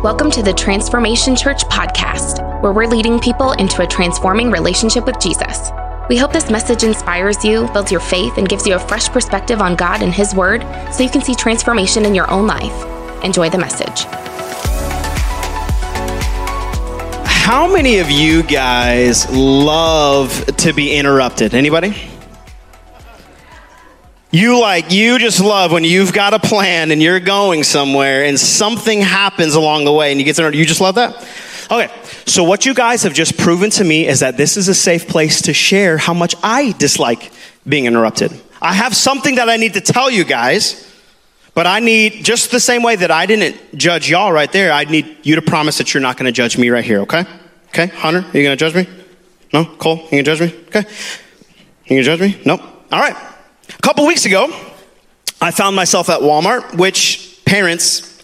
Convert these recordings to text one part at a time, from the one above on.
Welcome to the Transformation Church podcast, where we're leading people into a transforming relationship with Jesus. We hope this message inspires you, builds your faith, and gives you a fresh perspective on God and His Word so you can see transformation in your own life. Enjoy the message. How many of you guys love to be interrupted? Anybody? You just love when you've got a plan and you're going somewhere and something happens along the way and you get interrupted. You just love that? Okay, so what you guys have just proven to me is that this is a safe place to share how much I dislike being interrupted. I have something that I need to tell you guys, but I need, just the same way that I didn't judge y'all right there, I need you to promise that you're not going to judge me right here, okay? Okay, Hunter, are you going to judge me? No? Cole, you going to judge me? Okay. You going to judge me? Nope. All right. A couple weeks ago, I found myself at Walmart, which parents,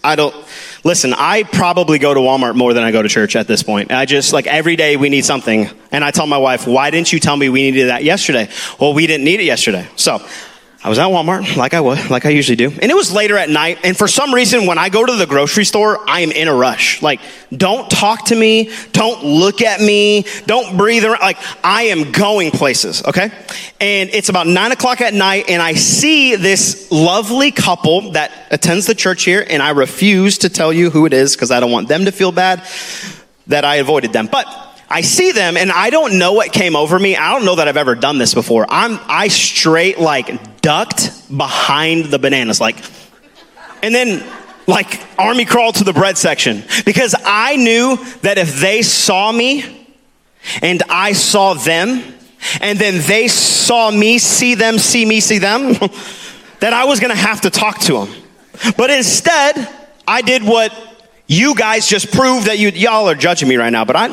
I probably go to Walmart more than I go to church at this point. I just, every day we need something. And I tell my wife, why didn't you tell me we needed that yesterday? Well, we didn't need it yesterday. So I was at Walmart like I usually do. And it was later at night. And for some reason, when I go to the grocery store, I am in a rush. Don't talk to me. Don't look at me. Don't breathe around. I am going places, okay? And it's about 9 o'clock at night, and I see this lovely couple that attends the church here, and I refuse to tell you who it is because I don't want them to feel bad that I avoided them. But I see them, and I don't know what came over me. I don't know that I've ever done this before. I straight ducked behind the bananas, and then army crawled to the bread section because I knew that if they saw me and I saw them, and then they saw me, see them, see me, see them, that I was going to have to talk to them. But instead, I did what you guys just proved that y'all are judging me right now. But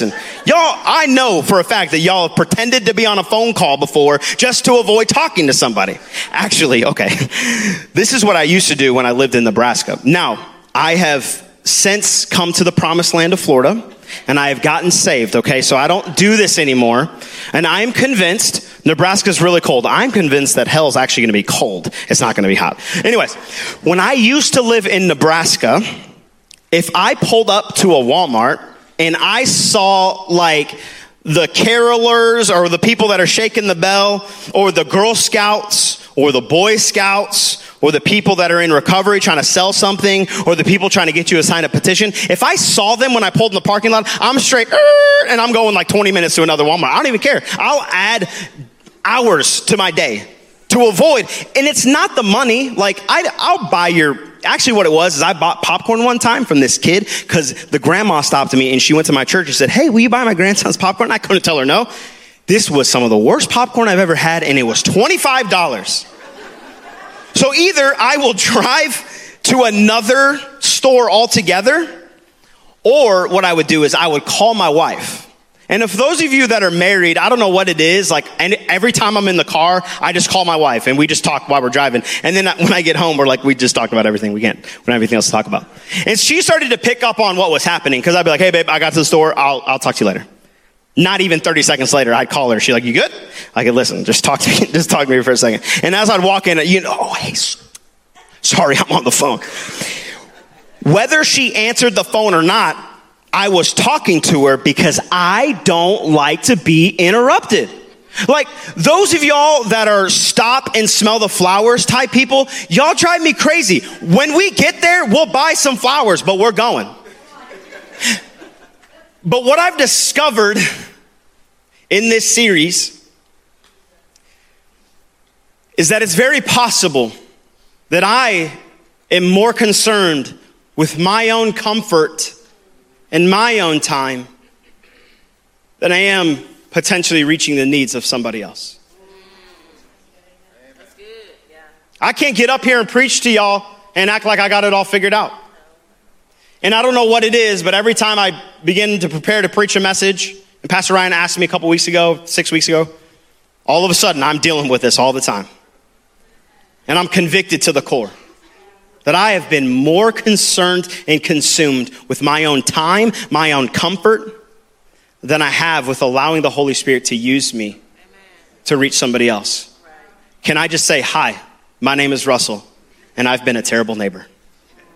I know for a fact that y'all have pretended to be on a phone call before just to avoid talking to somebody. Actually, okay, this is what I used to do when I lived in Nebraska. Now, I have since come to the promised land of Florida, and I have gotten saved, okay? So I don't do this anymore, and I'm convinced Nebraska's really cold. I'm convinced that hell's actually going to be cold. It's not going to be hot. Anyways, when I used to live in Nebraska, if I pulled up to a Walmart and I saw the carolers or the people that are shaking the bell or the Girl Scouts or the Boy Scouts or the people that are in recovery trying to sell something or the people trying to get you to sign a petition, if I saw them when I pulled in the parking lot, I'm straight, and I'm going 20 minutes to another Walmart. I don't even care. I'll add hours to my day to avoid. And it's not the money. I'll buy actually what it was is I bought popcorn one time from this kid because the grandma stopped me and she went to my church and said, "Hey, will you buy my grandson's popcorn?" I couldn't tell her no. This was some of the worst popcorn I've ever had, and it was $25. So either I will drive to another store altogether, or what I would do is I would call my wife. And if those of you that are married, I don't know what it is, and every time I'm in the car, I just call my wife and we just talk while we're driving. And then when I get home, we're we just talked about everything we can. We don't have anything else to talk about. And she started to pick up on what was happening because I'd be like, "Hey babe, I got to the store. I'll talk to you later." Not even 30 seconds later, I'd call her. She's like, "You good?" I could listen. Just talk to me. Just talk to me for a second. And as I'd walk in, hey, sorry, I'm on the phone. Whether she answered the phone or not, I was talking to her because I don't like to be interrupted. Those of y'all that are stop and smell the flowers type people, y'all drive me crazy. When we get there, we'll buy some flowers, but we're going. But what I've discovered in this series is that it's very possible that I am more concerned with my own comfort and my own time than I am potentially reaching the needs of somebody else. That's good, yeah. I can't get up here and preach to y'all and act like I got it all figured out. And I don't know what it is, but every time I begin to prepare to preach a message, and Pastor Ryan asked me 6 weeks ago, all of a sudden I'm dealing with this all the time. And I'm convicted to the core that I have been more concerned and consumed with my own time, my own comfort, than I have with allowing the Holy Spirit to use me to reach somebody else. Can I just say, hi, my name is Russell, and I've been a terrible neighbor.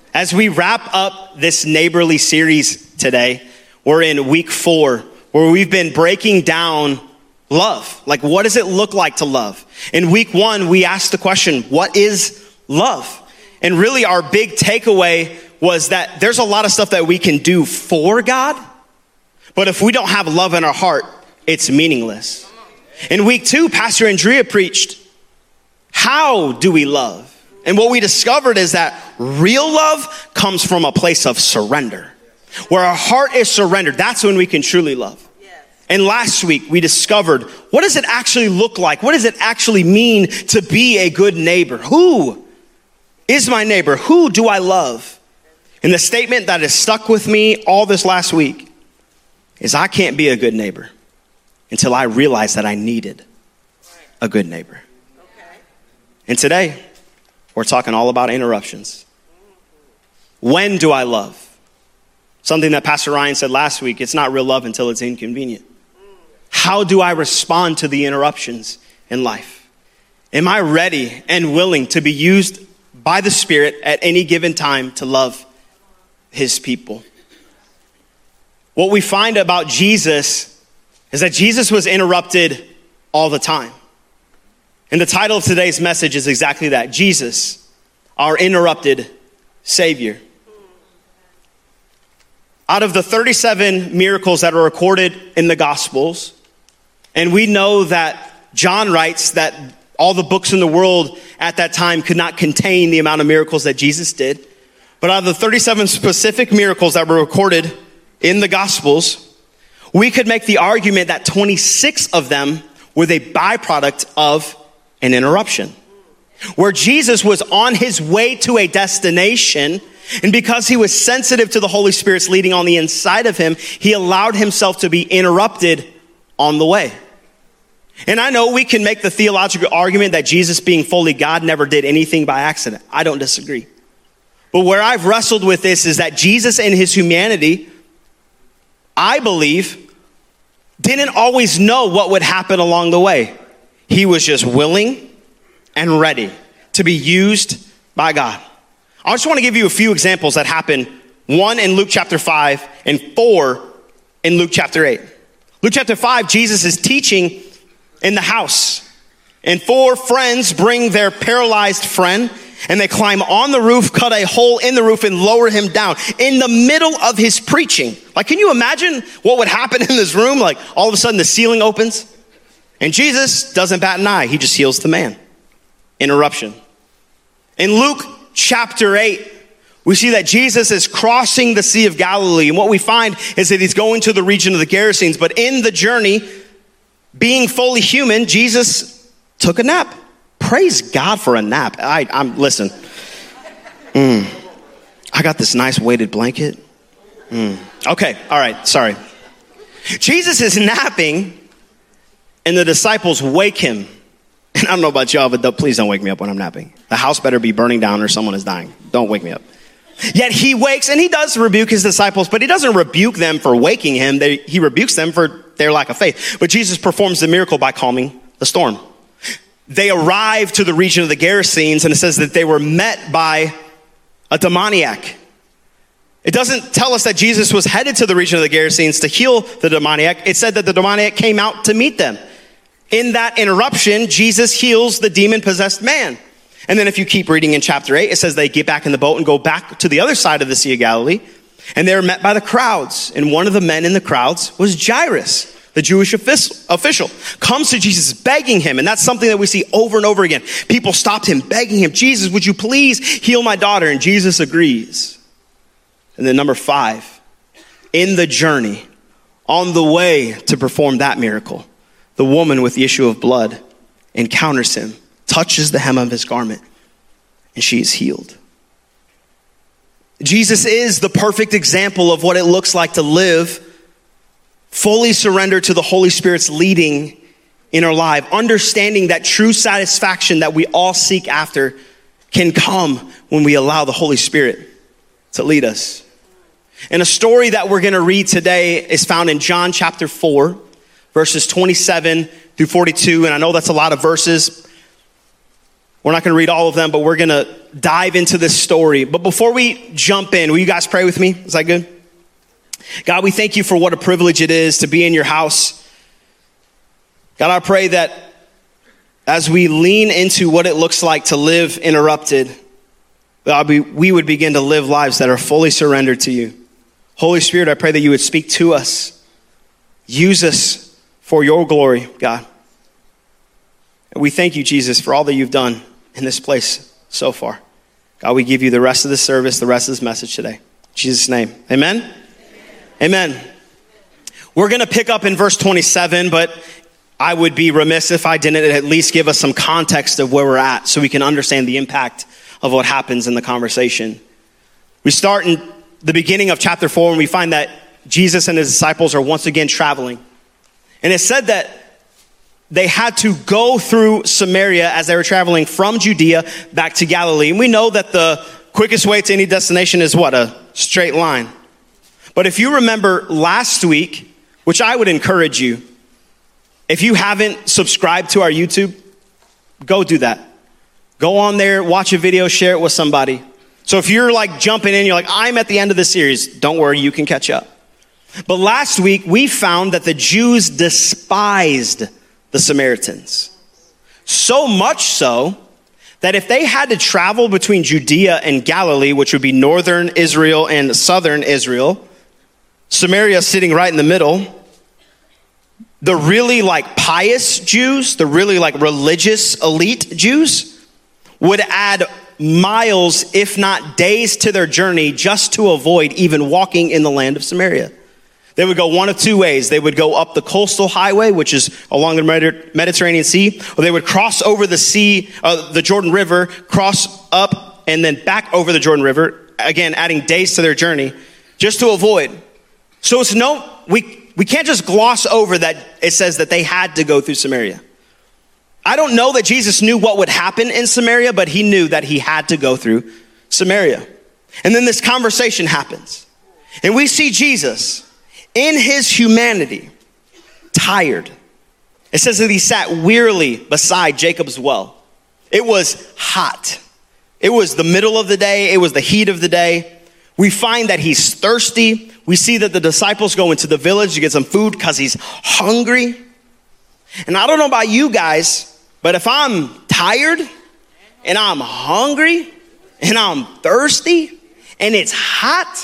As we wrap up this neighborly series today, we're in week 4, where we've been breaking down love. Like, what does it look like to love? In week 1, we asked the question, what is love? And really our big takeaway was that there's a lot of stuff that we can do for God, but if we don't have love in our heart, it's meaningless. In week 2, Pastor Andrea preached, how do we love? And what we discovered is that real love comes from a place of surrender. Where our heart is surrendered, that's when we can truly love. And last week, we discovered, what does it actually look like? What does it actually mean to be a good neighbor? Who is my neighbor? Who do I love? And the statement that has stuck with me all this last week is, I can't be a good neighbor until I realize that I needed a good neighbor. And today, we're talking all about interruptions. When do I love? Something that Pastor Ryan said last week, it's not real love until it's inconvenient. How do I respond to the interruptions in life? Am I ready and willing to be used by the Spirit at any given time to love his people? What we find about Jesus is that Jesus was interrupted all the time. And the title of today's message is exactly that, Jesus, our interrupted Savior. Out of the 37 miracles that are recorded in the Gospels, and we know that John writes that all the books in the world at that time could not contain the amount of miracles that Jesus did. But out of the 37 specific miracles that were recorded in the Gospels, we could make the argument that 26 of them were the byproduct of an interruption. Where Jesus was on his way to a destination, and because he was sensitive to the Holy Spirit's leading on the inside of him, he allowed himself to be interrupted on the way. And I know we can make the theological argument that Jesus, being fully God, never did anything by accident. I don't disagree. But where I've wrestled with this is that Jesus in his humanity, I believe, didn't always know what would happen along the way. He was just willing and ready to be used by God. I just want to give you a few examples that happen. 1 in Luke chapter 5 and 4 in Luke chapter 8. Luke chapter 5, Jesus is teaching in the house. And 4 friends bring their paralyzed friend, and they climb on the roof, cut a hole in the roof, and lower him down in the middle of his preaching. Like, can you imagine what would happen in this room? Like, all of a sudden the ceiling opens, and Jesus doesn't bat an eye. He just heals the man. Interruption. In Luke chapter 8, we see that Jesus is crossing the Sea of Galilee. And what we find is that he's going to the region of the Gerasenes. But in the journey, being fully human, Jesus took a nap. Praise God for a nap. Listen. I got this nice weighted blanket. Okay, all right, sorry. Jesus is napping, and the disciples wake him. And I don't know about y'all, but please don't wake me up when I'm napping. The house better be burning down or someone is dying. Don't wake me up. Yet he wakes, and he does rebuke his disciples, but he doesn't rebuke them for waking him. He rebukes them for their lack of faith. But Jesus performs the miracle by calming the storm. They arrive to the region of the Gerasenes, and it says that they were met by a demoniac. It doesn't tell us that Jesus was headed to the region of the Gerasenes to heal the demoniac. It said that the demoniac came out to meet them. In that interruption, Jesus heals the demon-possessed man. And then if you keep reading in chapter 8, it says they get back in the boat and go back to the other side of the Sea of Galilee. And they're met by the crowds. And one of the men in the crowds was Jairus, the Jewish official, comes to Jesus begging him. And that's something that we see over and over again. People stopped him, begging him, Jesus, would you please heal my daughter? And Jesus agrees. And then number 5, in the journey, on the way to perform that miracle, the woman with the issue of blood encounters him, touches the hem of his garment, and she is healed. Jesus is the perfect example of what it looks like to live fully surrendered to the Holy Spirit's leading in our life, understanding that true satisfaction that we all seek after can come when we allow the Holy Spirit to lead us. And a story that we're going to read today is found in John chapter 4, verses 27 through 42. And I know that's a lot of verses. We're not going to read all of them, but we're going to dive into this story. But before we jump in, will you guys pray with me? Is that good? God, we thank you for what a privilege it is to be in your house. God, I pray that as we lean into what it looks like to live interrupted, God, we would begin to live lives that are fully surrendered to you. Holy Spirit, I pray that you would speak to us. Use us for your glory, God. And we thank you, Jesus, for all that you've done in this place so far. God, we give you the rest of this service, the rest of this message today. In Jesus' name, amen? Amen. We're going to pick up in verse 27, but I would be remiss if I didn't at least give us some context of where we're at so we can understand the impact of what happens in the conversation. We start in the beginning of chapter 4 and we find that Jesus and his disciples are once again traveling. And it said that they had to go through Samaria as they were traveling from Judea back to Galilee. And we know that the quickest way to any destination is what? A straight line. But if you remember last week, which I would encourage you, if you haven't subscribed to our YouTube, go do that. Go on there, watch a video, share it with somebody. So if you're like jumping in, you're like, I'm at the end of the series, don't worry, you can catch up. But last week, we found that the Jews despised the Samaritans. So much so that if they had to travel between Judea and Galilee, which would be northern Israel and southern Israel, Samaria sitting right in the middle, the really like pious Jews, the really like religious elite Jews would add miles, if not days, to their journey just to avoid even walking in the land of Samaria. They would go one of two ways. They would go up the coastal highway, which is along the Mediterranean Sea, or they would cross over the sea, the Jordan River, cross up and then back over the Jordan River, again, adding days to their journey just to avoid. So it's we can't just gloss over that it says that they had to go through Samaria. I don't know that Jesus knew what would happen in Samaria, but he knew that he had to go through Samaria. And then this conversation happens. And we see Jesus in his humanity, tired. It says that he sat wearily beside Jacob's well. It was hot. It was the middle of the day. It was the heat of the day. We find that he's thirsty. We see that the disciples go into the village to get some food because he's hungry. And I don't know about you guys, but if I'm tired and I'm hungry and I'm thirsty and it's hot,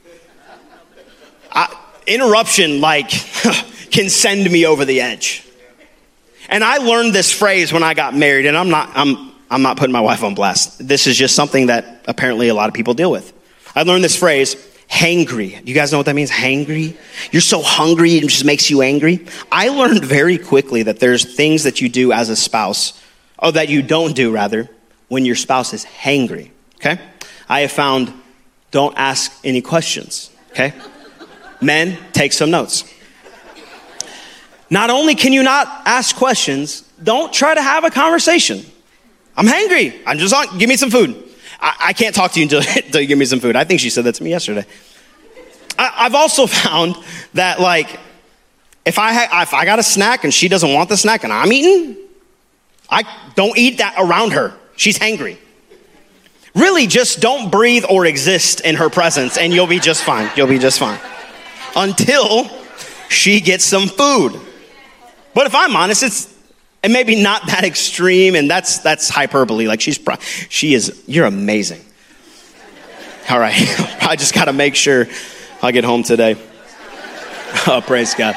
interruption like can send me over the edge. And I learned this phrase when I got married, and I'm not putting my wife on blast. This is just something that apparently a lot of people deal with. I learned this phrase, hangry. You guys know what that means? Hangry? You're so hungry, it just makes you angry. I learned very quickly that there's things that you do as a spouse, or that you don't do rather, when your spouse is hangry. Okay? I have found, don't ask any questions. Okay? Men, take some notes. Not only can you not ask questions, don't try to have a conversation. I'm hangry. I'm just on. Give me some food. I can't talk to you until you give me some food. I think she said that to me yesterday. I've also found that like, if I got a snack and she doesn't want the snack and I'm eating, I don't eat that around her. She's hangry. Really, just don't breathe or exist in her presence and you'll be just fine. You'll be just fine. Until she gets some food. But if I'm honest, it's maybe not that extreme, and that's hyperbole. Like you're amazing. All right, I just got to make sure I get home today. Oh, praise God.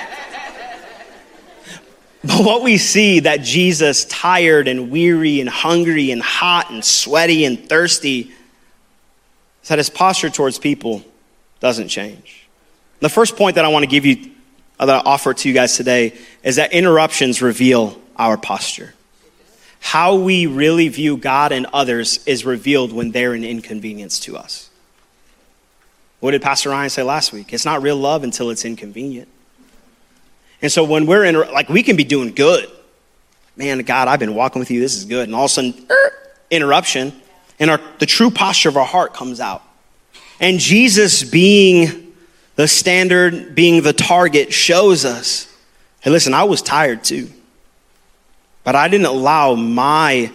But what we see that Jesus, tired and weary and hungry and hot and sweaty and thirsty, is that his posture towards people doesn't change. The first point that I want to give you, that I offer to you guys today, is that interruptions reveal our posture. How we really view God and others is revealed when they're an inconvenience to us. What did Pastor Ryan say last week? It's not real love until it's inconvenient. And so when we're in, like, we can be doing good. Man, God, I've been walking with you. This is good. And all of a sudden, interruption, and the true posture of our heart comes out. And Jesus, being the standard, being the target, shows us, hey, listen, I was tired too. But I didn't allow my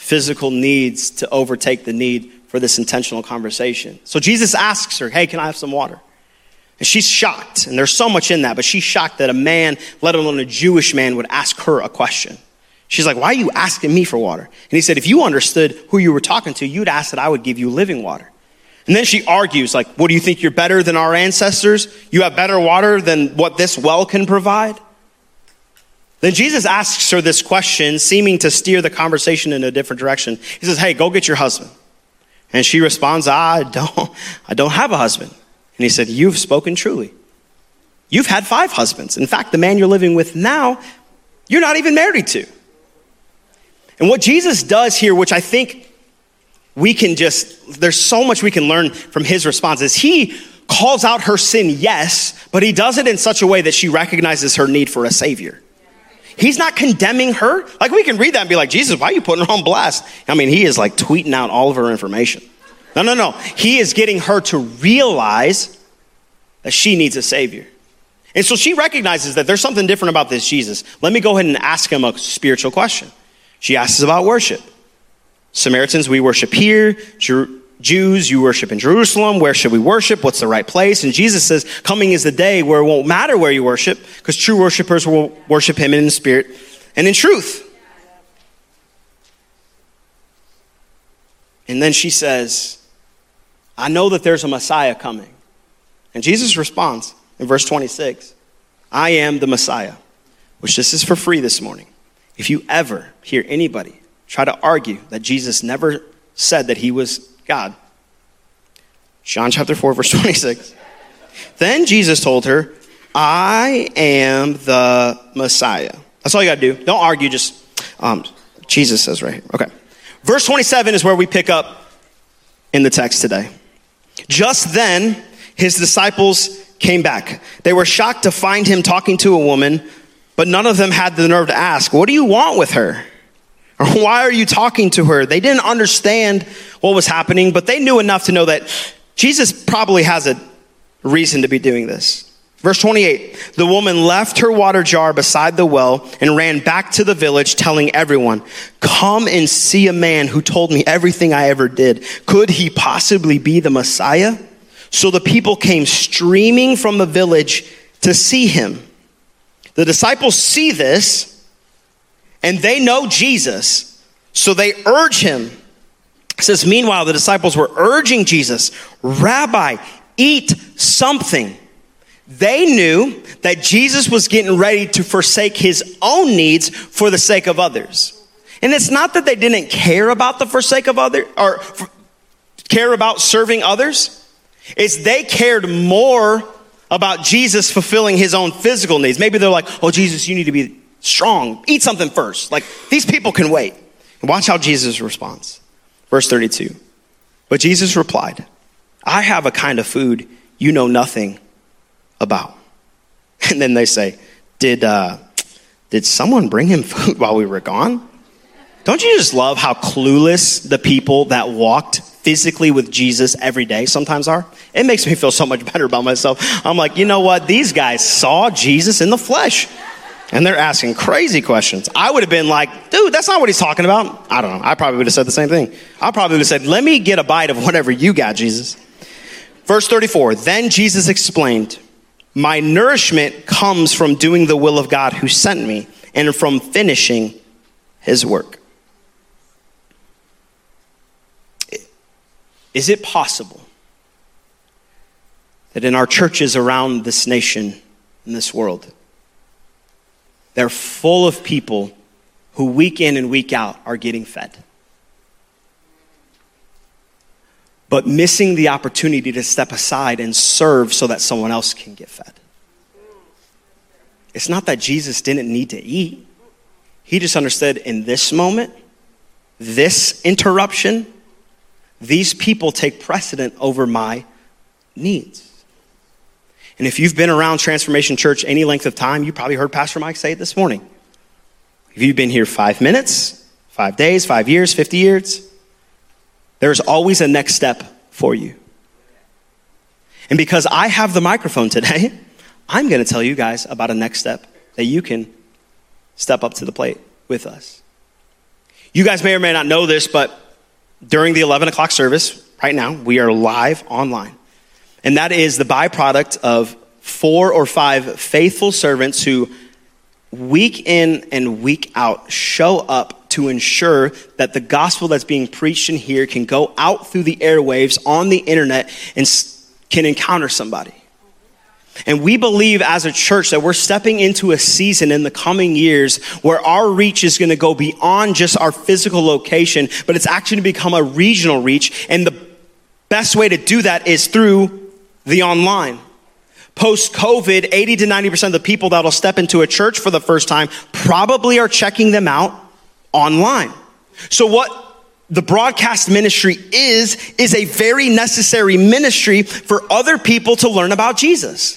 physical needs to overtake the need for this intentional conversation. So Jesus asks her, hey, can I have some water? And she's shocked, and there's so much in that, but she's shocked that a man, let alone a Jewish man, would ask her a question. She's like, why are you asking me for water? And he said, if you understood who you were talking to, you'd ask that I would give you living water. And then she argues, like, what, do you think you're better than our ancestors? You have better water than what this well can provide? Then Jesus asks her this question, seeming to steer the conversation in a different direction. He says, hey, go get your husband. And she responds, I don't have a husband. And he said, you've spoken truly. You've had 5 husbands. In fact, the man you're living with now, you're not even married to. And what Jesus does here, which I think there's so much we can learn from his response, is he calls out her sin, yes, but he does it in such a way that she recognizes her need for a savior. He's not condemning her. Like, we can read that and be like, Jesus, why are you putting her on blast? I mean, he is like tweeting out all of her information. No. He is getting her to realize that she needs a savior. And so she recognizes that there's something different about this Jesus. Let me go ahead and ask him a spiritual question. She asks about worship. Samaritans, we worship here. Jews, you worship in Jerusalem. Where should we worship? What's the right place? And Jesus says, coming is the day where it won't matter where you worship, because true worshipers will worship him in spirit and in truth. And then she says, I know that there's a Messiah coming. And Jesus responds in verse 26, I am the Messiah, which this is for free this morning. If you ever hear anybody try to argue that Jesus never said that he was God. John chapter 4, verse 26. Then Jesus told her, I am the Messiah. That's all you got to do. Don't argue, just, Jesus says right here. Okay. Verse 27 is where we pick up in the text today. Just then, his disciples came back. They were shocked to find him talking to a woman, but none of them had the nerve to ask, what do you want with her? Or why are you talking to her? They didn't understand what was happening, but they knew enough to know that Jesus probably has a reason to be doing this. Verse 28, the woman left her water jar beside the well and ran back to the village, telling everyone, come and see a man who told me everything I ever did. Could he possibly be the Messiah? So the people came streaming from the village to see him. The disciples see this, and they know Jesus, so they urge him. It says, meanwhile, the disciples were urging Jesus, Rabbi, eat something. They knew that Jesus was getting ready to forsake his own needs for the sake of others. And it's not that they didn't care about the forsake of others, or care about serving others. It's they cared more about Jesus fulfilling his own physical needs. Maybe they're like, oh, Jesus, you need to be strong. Eat something first. Like, these people can wait. And watch how Jesus responds. Verse 32. But Jesus replied, I have a kind of food you know nothing about. And then they say, did someone bring him food while we were gone? Don't you just love how clueless the people that walked physically with Jesus every day sometimes are? It makes me feel so much better about myself. I'm like, you know what? These guys saw Jesus in the flesh, and they're asking crazy questions. I would have been like, dude, that's not what he's talking about. I don't know. I probably would have said the same thing. I probably would have said, let me get a bite of whatever you got, Jesus. Verse 34, then Jesus explained, my nourishment comes from doing the will of God who sent me and from finishing his work. Is it possible that in our churches around this nation, in this world, they're full of people who week in and week out are getting fed, but missing the opportunity to step aside and serve so that someone else can get fed? It's not that Jesus didn't need to eat. He just understood in this moment, this interruption, these people take precedent over my needs. And if you've been around Transformation Church any length of time, you probably heard Pastor Mike say it this morning. If you've been here 5 minutes, 5 days, 5 years, 50 years, there's always a next step for you. And because I have the microphone today, I'm going to tell you guys about a next step that you can step up to the plate with us. You guys may or may not know this, but during the 11 o'clock service, right now, we are live online. And that is the byproduct of 4 or 5 faithful servants who week in and week out show up to ensure that the gospel that's being preached in here can go out through the airwaves on the internet and can encounter somebody. And we believe as a church that we're stepping into a season in the coming years where our reach is going to go beyond just our physical location, but it's actually going to become a regional reach. And the best way to do that is through the online. Post-COVID, 80 to 90% of the people that'll step into a church for the first time probably are checking them out online. So what the broadcast ministry is a very necessary ministry for other people to learn about Jesus.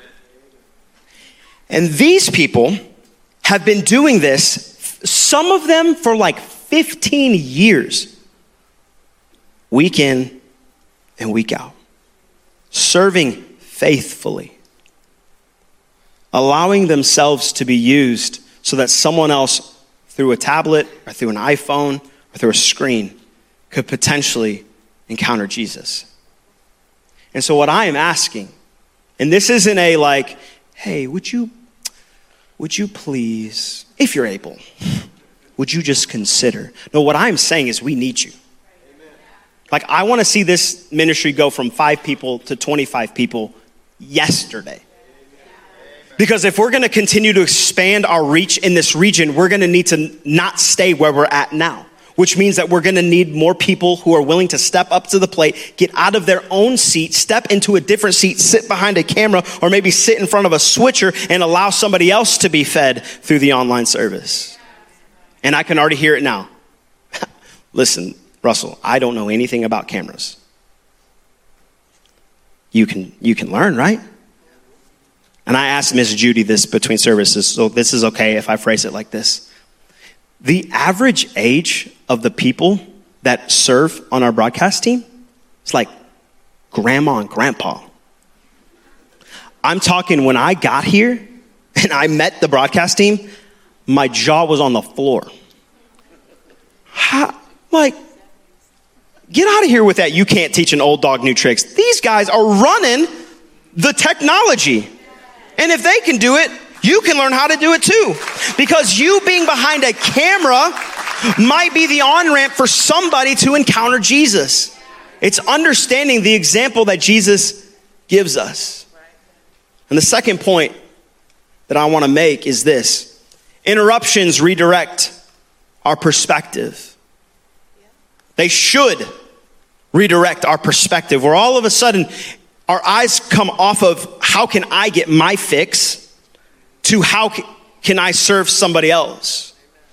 And these people have been doing this, some of them for like 15 years, week in and week out, serving faithfully, allowing themselves to be used so that someone else through a tablet or through an iPhone or through a screen could potentially encounter Jesus. And so what I am asking, and this isn't a like, hey, would you please, if you're able, would you just consider? No, what I'm saying is we need you. Like, I want to see this ministry go from 5 people to 25 people yesterday. Because if we're going to continue to expand our reach in this region, we're going to need to not stay where we're at now, which means that we're going to need more people who are willing to step up to the plate, get out of their own seat, step into a different seat, sit behind a camera, or maybe sit in front of a switcher and allow somebody else to be fed through the online service. And I can already hear it now. Listen, Russell, I don't know anything about cameras. You can learn, right? And I asked Miss Judy this between services, so this is okay if I phrase it like this. The average age of the people that serve on our broadcast team is like grandma and grandpa. I'm talking when I got here and I met the broadcast team, my jaw was on the floor. Get out of here with that. You can't teach an old dog new tricks. These guys are running the technology. And if they can do it, you can learn how to do it too. Because you being behind a camera might be the on-ramp for somebody to encounter Jesus. It's understanding the example that Jesus gives us. And the second point that I want to make is this. Interruptions redirect our perspective. They should redirect our perspective, where all of a sudden our eyes come off of how can I get my fix to how can I serve somebody else.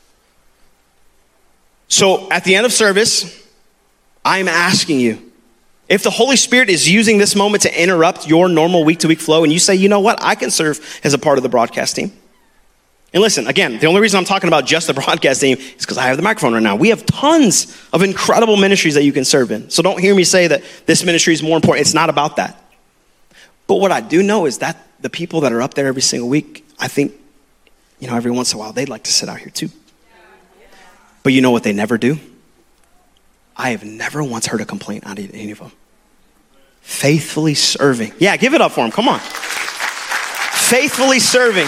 So at the end of service, I'm asking you, if the Holy Spirit is using this moment to interrupt your normal week-to-week flow and you say, you know what, I can serve as a part of the broadcast team. And listen, again, the only reason I'm talking about just the broadcast team is because I have the microphone right now. We have tons of incredible ministries that you can serve in. So don't hear me say that this ministry is more important. It's not about that. But what I do know is that the people that are up there every single week, I think, every once in a while, they'd like to sit out here too. But you know what they never do? I have never once heard a complaint out of any of them. Faithfully serving. Yeah, give it up for them. Come on. Faithfully serving.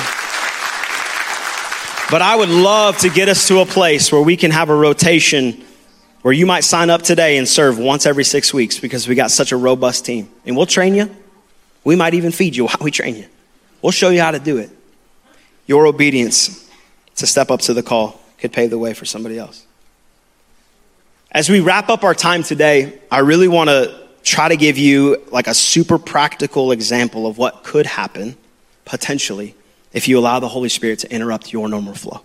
But I would love to get us to a place where we can have a rotation where you might sign up today and serve once every 6 weeks because we got such a robust team. And we'll train you. We might even feed you while we train you. We'll show you how to do it. Your obedience to step up to the call could pave the way for somebody else. As we wrap up our time today, I really want to try to give you like a super practical example of what could happen potentially if you allow the Holy Spirit to interrupt your normal flow.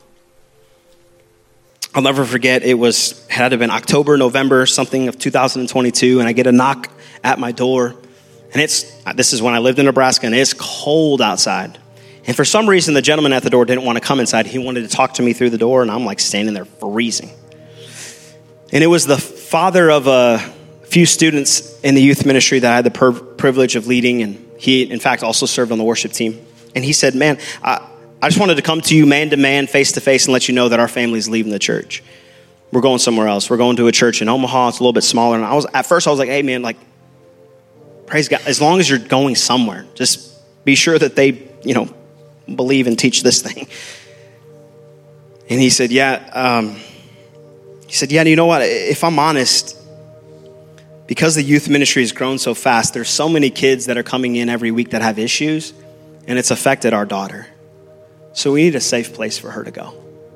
I'll never forget, it had to have been October, November, something of 2022, and I get a knock at my door. And this is when I lived in Nebraska, and it's cold outside. And for some reason, the gentleman at the door didn't want to come inside. He wanted to talk to me through the door, and I'm like standing there freezing. And it was the father of a few students in the youth ministry that I had the privilege of leading, and he, in fact, also served on the worship team. And he said, man, I just wanted to come to you man-to-man, face-to-face, and let you know that our family is leaving the church. we're going somewhere else. We're going to a church in Omaha. It's a little bit smaller. And at first I was like, hey man, like, praise God. As long as you're going somewhere, just be sure that they, believe and teach this thing. And he said, yeah, you know what? If I'm honest, because the youth ministry has grown so fast, there's so many kids that are coming in every week that have issues, and it's affected our daughter. So we need a safe place for her to go.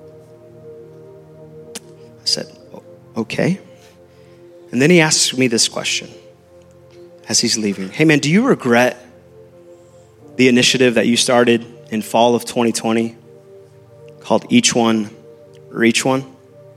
I said, okay. And then he asked me this question as he's leaving. Hey man, do you regret the initiative that you started in fall of 2020 called Each One, Reach One?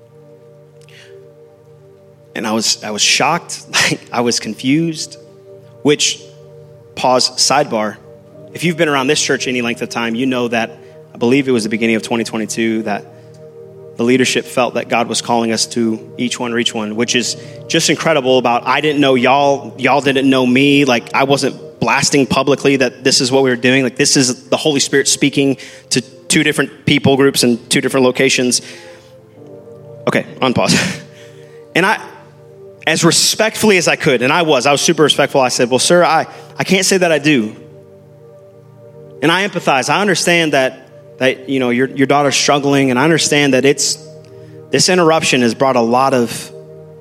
And I was shocked, I was confused, which, pause, sidebar, if you've been around this church any length of time, you know that I believe it was the beginning of 2022 that the leadership felt that God was calling us to Each One, Reach One, which is just incredible I didn't know y'all didn't know me, like I wasn't blasting publicly that this is what we were doing, like this is the Holy Spirit speaking to 2 different people groups in 2 different locations. Okay, on pause. And as respectfully as I could, and I was super respectful, I said, well, sir, I can't say that I do. And I empathize. I understand that your daughter's struggling, and I understand that this interruption has brought a lot of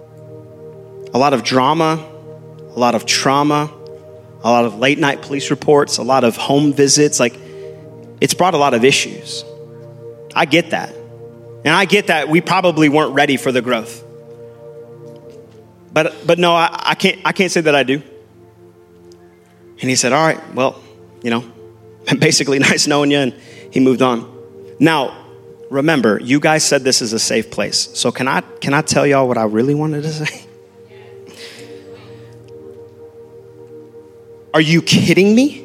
drama, a lot of trauma, a lot of late night police reports, a lot of home visits. Like, it's brought a lot of issues. I get that. And I get that we probably weren't ready for the growth. But no, I can't say that I do. And he said, all right, well, basically nice knowing you. And he moved on. Now, remember, you guys said this is a safe place. So can I tell y'all what I really wanted to say? Are you kidding me?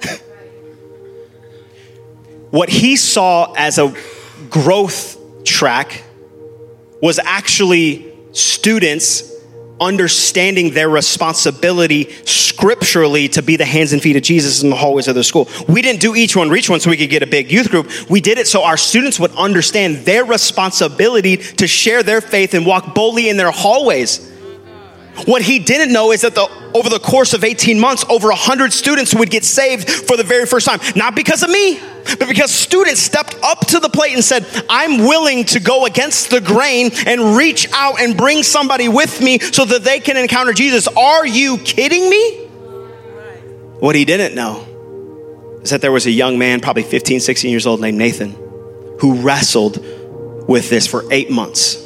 What he saw as a growth track was actually students understanding their responsibility scripturally to be the hands and feet of Jesus in the hallways of their school. We didn't do Each One, Reach One so we could get a big youth group. We did it so our students would understand their responsibility to share their faith and walk boldly in their hallways. What he didn't know is that over the course of 18 months, over 100 students would get saved for the very first time. Not because of me, but because students stepped up to the plate and said, I'm willing to go against the grain and reach out and bring somebody with me so that they can encounter Jesus. Are you kidding me? What he didn't know is that there was a young man, probably 15, 16 years old, named Nathan, who wrestled with this for 8 months.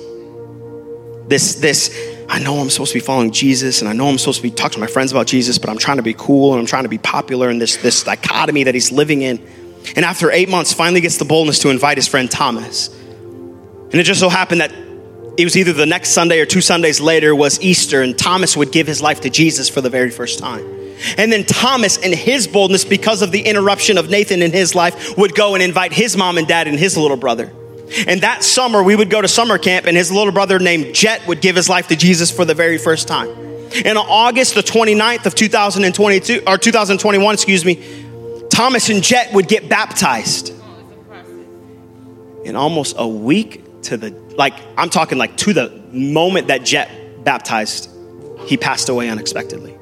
I know I'm supposed to be following Jesus, and I know I'm supposed to be talking to my friends about Jesus, but I'm trying to be cool and I'm trying to be popular in this dichotomy that he's living in. And after 8 months, finally gets the boldness to invite his friend Thomas. And it just so happened that it was either the next Sunday or 2 Sundays later was Easter, and Thomas would give his life to Jesus for the very first time. And then Thomas, in his boldness, because of the interruption of Nathan in his life, would go and invite his mom and dad and his little brother. And that summer, we would go to summer camp, and his little brother named Jet would give his life to Jesus for the very first time. And on August the 29th of 2021, Thomas and Jet would get baptized. And almost a week to the moment that Jet baptized, he passed away unexpectedly.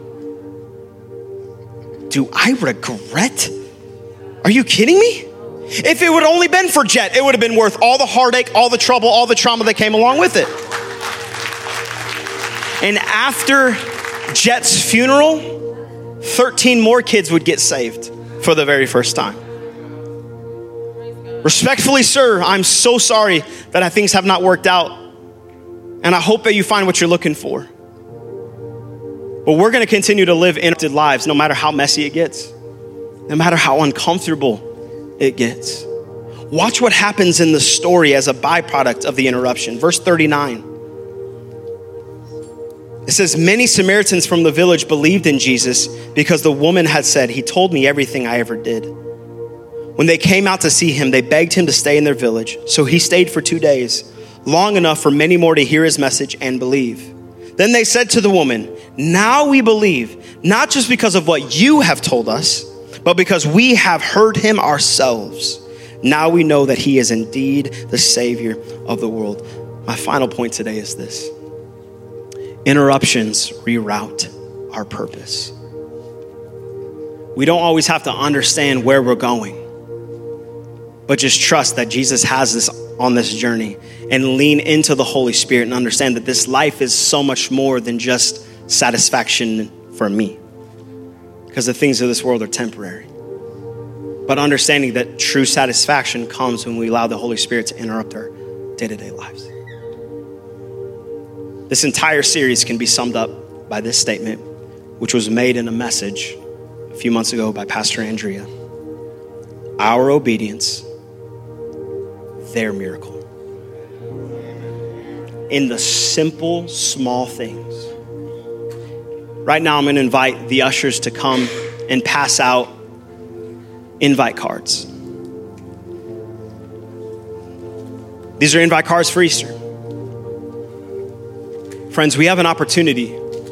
Do I regret? Are you kidding me? If it would only been for Jet, it would have been worth all the heartache, all the trouble, all the trauma that came along with it. And after Jet's funeral, 13 more kids would get saved for the very first time. Respectfully, sir, I'm so sorry that things have not worked out. And I hope that you find what you're looking for. But we're going to continue to live interrupted lives no matter how messy it gets, no matter how uncomfortable it gets. Watch what happens in the story as a byproduct of the interruption. Verse 39. It says, many Samaritans from the village believed in Jesus because the woman had said, he told me everything I ever did. When they came out to see him, they begged him to stay in their village. So he stayed for 2 days, long enough for many more to hear his message and believe. Then they said to the woman, now we believe, not just because of what you have told us, but because we have heard him ourselves. Now we know that he is indeed the Savior of the world. My final point today is this. Interruptions reroute our purpose. We don't always have to understand where we're going, but just trust that Jesus has us on this journey and lean into the Holy Spirit and understand that this life is so much more than just satisfaction for me, because the things of this world are temporary. But understanding that true satisfaction comes when we allow the Holy Spirit to interrupt our day-to-day lives. This entire series can be summed up by this statement, which was made in a message a few months ago by Pastor Andrea. Our obedience, their miracle. In the simple, small things. Right now, I'm going to invite the ushers to come and pass out invite cards. These are invite cards for Easter. Friends, we have an opportunity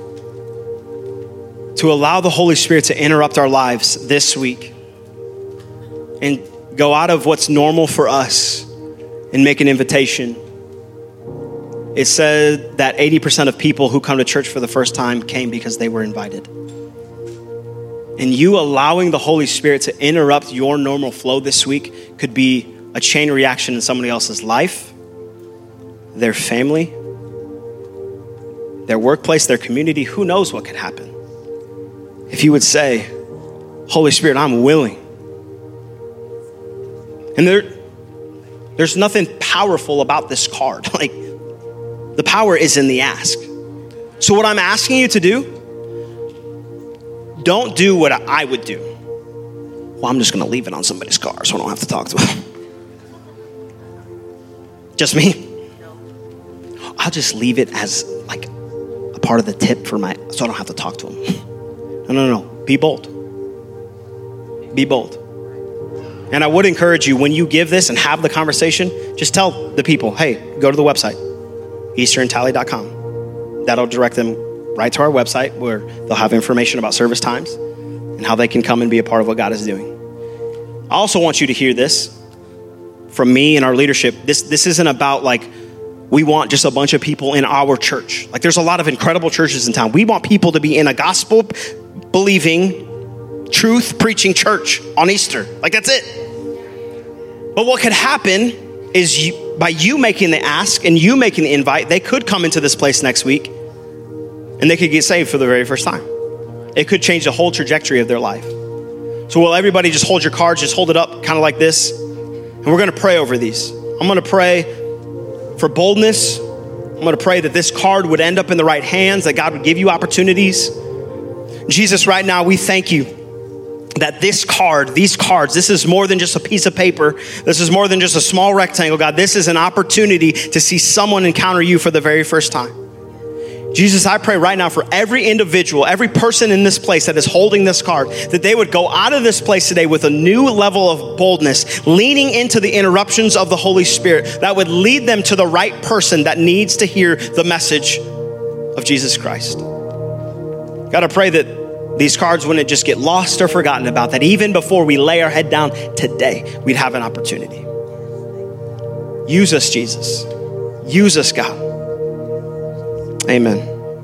to allow the Holy Spirit to interrupt our lives this week and go out of what's normal for us and make an invitation. It said that 80% of people who come to church for the first time came because they were invited. And you allowing the Holy Spirit to interrupt your normal flow this week could be a chain reaction in somebody else's life, their family, their workplace, their community. Who knows what could happen? If you would say, Holy Spirit, I'm willing. And there's nothing powerful about this card. Like, the power is in the ask. So what I'm asking you to do, don't do what I would do. Well, I'm just going to leave it on somebody's car so I don't have to talk to them. Just me? I'll just leave it as like a part of the tip for so I don't have to talk to them. No. Be bold. Be bold. And I would encourage you, when you give this and have the conversation, just tell the people, hey, go to the website, easterandtally.com. That'll direct them right to our website where they'll have information about service times and how they can come and be a part of what God is doing. I also want you to hear this from me and our leadership. This isn't about like, we want just a bunch of people in our church. Like, there's a lot of incredible churches in town. We want people to be in a gospel believing, truth preaching church on Easter. Like, that's it. But what could happen is by you making the ask and you making the invite, they could come into this place next week and they could get saved for the very first time. It could change the whole trajectory of their life. So will everybody just hold your cards, just hold it up kind of like this. And we're going to pray over these. I'm going to pray for boldness. I'm going to pray that this card would end up in the right hands, that God would give you opportunities. Jesus, right now, we thank you that these cards, this is more than just a piece of paper. This is more than just a small rectangle, God. This is an opportunity to see someone encounter you for the very first time. Jesus, I pray right now for every individual, every person in this place that is holding this card, that they would go out of this place today with a new level of boldness, leaning into the interruptions of the Holy Spirit that would lead them to the right person that needs to hear the message of Jesus Christ. God, I pray that these cards wouldn't just get lost or forgotten about, that even before we lay our head down today, we'd have an opportunity. Use us, Jesus. Use us, God. Amen.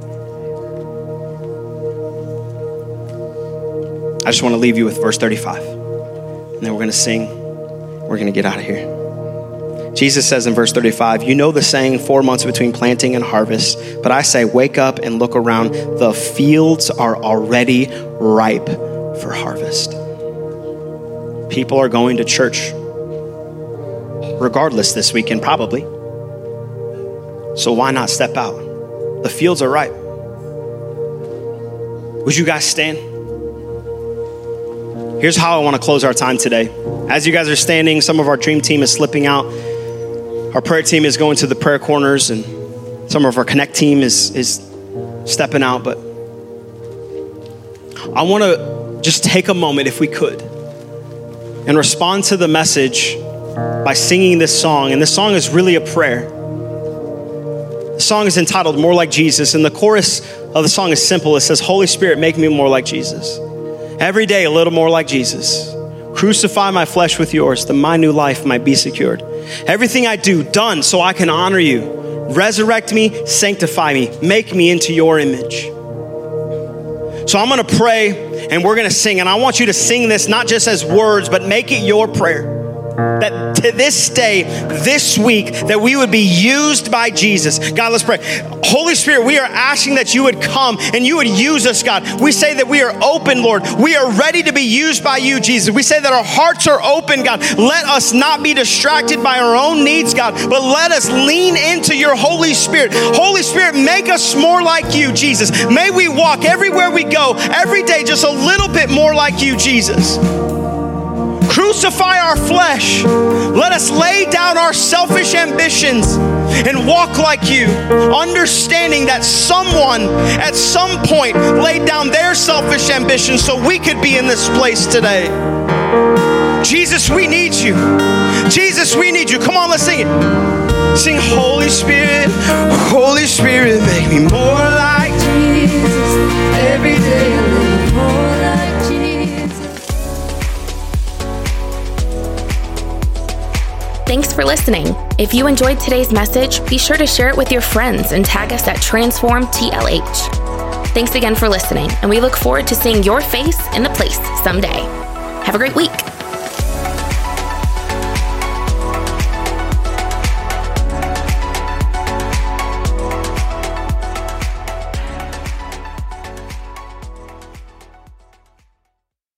I just want to leave you with verse 35. And then we're going to sing. We're going to get out of here. Jesus says in verse 35, you know the saying, 4 months between planting and harvest. But I say, wake up and look around. The fields are already ripe for harvest. People are going to church regardless this weekend, probably. So why not step out? The fields are ripe. Would you guys stand? Here's how I want to close our time today. As you guys are standing, some of our dream team is slipping out. Our prayer team is going to the prayer corners, and some of our connect team is stepping out. But I want to just take a moment, if we could, and respond to the message by singing this song. And this song is really a prayer. The song is entitled More Like Jesus, and the chorus of the song is simple. It says, Holy Spirit, make me more like Jesus. Every day, a little more like Jesus. Crucify my flesh with yours, that my new life might be secured. Everything I do, done so I can honor you. Resurrect me, sanctify me, make me into your image. So I'm gonna pray and we're gonna sing, and I want you to sing this not just as words, but make it your prayer. That to this day, this week, that we would be used by Jesus. God, let's pray. Holy Spirit, we are asking that you would come and you would use us, God. We say that we are open, Lord. We are ready to be used by you, Jesus. We say that our hearts are open, God. Let us not be distracted by our own needs, God, but let us lean into your Holy Spirit. Holy Spirit, make us more like you, Jesus. May we walk everywhere we go, every day, just a little bit more like you, Jesus. Crucify our flesh. Let us lay down our selfish ambitions and walk like you, understanding that someone at some point laid down their selfish ambitions so we could be in this place today. Jesus, we need you. Jesus, we need you. Come on, let's sing it. Sing, Holy Spirit, make me more like Jesus. Every day a little more like Jesus. Thanks for listening. If you enjoyed today's message, be sure to share it with your friends and tag us at TransformTLH. Thanks again for listening, and we look forward to seeing your face in the place someday. Have a great week.